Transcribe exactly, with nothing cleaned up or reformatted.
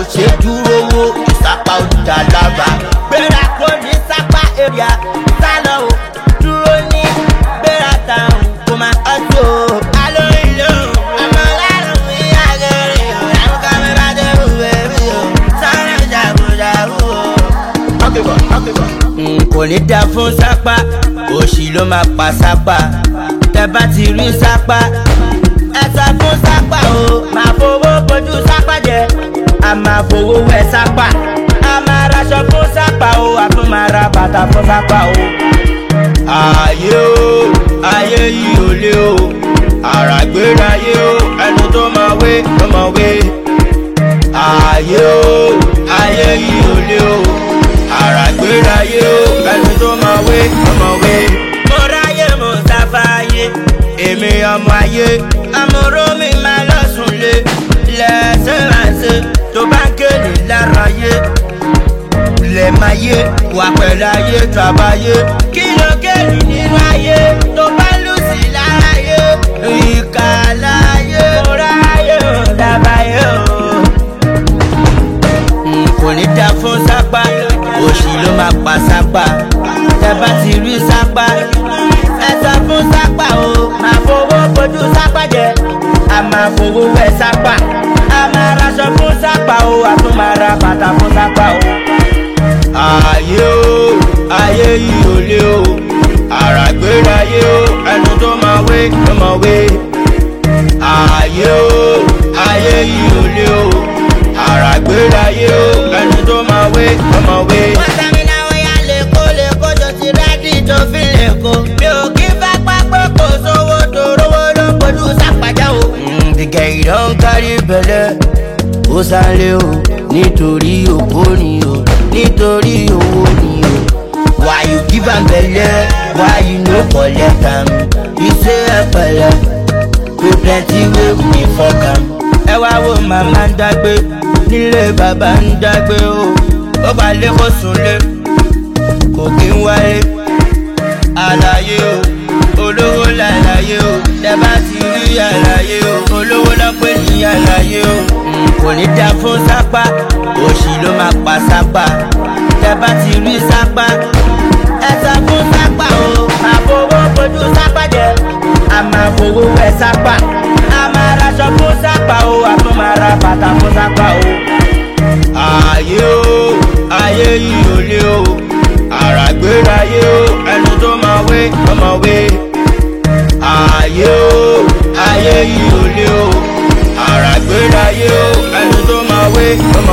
ṣe dúró wo ìsápá òdìdá lába. Gbéra kò ní sápá èrìà sálọ o dúró ní gbéra táwọn kò máa ọjọ́ o. Alóyin lóhùn ọmọ lárùn ní àgẹrẹ o àwọn kámi bá dé wúwo èmi o sáré jàgùjàgù o. Kò ní dá fún sápá òṣì ló máa pa sápá tẹ bá ti rí sápá ẹ sá fún sápá o. Máa fowó bójú sápá jẹ a máa fowó wẹ sápá a máa raṣọ fún sápá o a tún máa ra bàtà fún sápá o. Ayé o ayé yìí ò lé o àràgbéráyé o ẹnu tó máa wé tó máa wé. Ayé o ayé yìí ò lé o àràgbéráyé o ẹnu tó máa wé tó máa wé. Mo ráyè mo sáfáyé èmi ọmọ ayé amúró mi máa lọ́sùn lé lẹ́sẹ̀ ránṣẹ́ tó bá ń kéde lára yé lẹ́ máa yé wà pẹ̀lú ayé tàbáyé kí ló kéde nínú ayé tó bá lù sí lára yé ìkà láyé mo ráyè mo dábàáyé o. Kò ní dá fún sápá òṣì ló máa pa sápá tẹ bá ti rí sápá ẹ sá fún sápá o. Máa fowó bójú sápá jẹ a máa fowó wẹ sápá a máa raṣọ fún sápá o a tún máa ra bàtà fún sápá o. Ayé o ayé yìí ò lé o àràgbéráyé o ẹnu tó máa wé tó máa wé. Ayé o ayé yìí ò lé o àràgbéráyé o ẹnu tó máa wé tó máa wé. Wọ́n sẹ́mi náà wọ́n yá lẹ́kọ́ lẹ́kọ́ jọ ti rẹ́dí tó fi lẹ́kọ́. Mi ò kí fẹ́ pápẹ́ kò sówó tó rówó ló pẹ̀lú sápàjá o. The guy don carry belle ó sálé o nítorí òpó ni o nítorí owó ni o. Why you give am belle why you no collect am? You say ẹ pẹ̀lẹ́ we plenty wey we dey fok am. Ẹ wá wo màmá ń dágbé nílé bàbá ń dágbé o ó bá lé kó súnlé kò kí ń wálé. Àlàyé o olówó làlàyé o tẹ bá ti rí àlàyé o olówó lọ́pẹ́ ní àlàyé o. Kò ní dá fún sápá òṣì ló máa pa sápá tẹ bá ti rí sápá ẹ sá fún sápá o. Máa fowó bójú sápá jẹ a máa fowó wẹ sápá a máa raṣọ fún sápá o a tún máa ra bàtà fún sápá o. Ayé o ayé yìí ò lé o àràgbéráyé o ẹnu tó máa wé tó máa wé. Ayé o ayé yìí ò lé o àràgbéráyé o ẹnu tó máa wé tó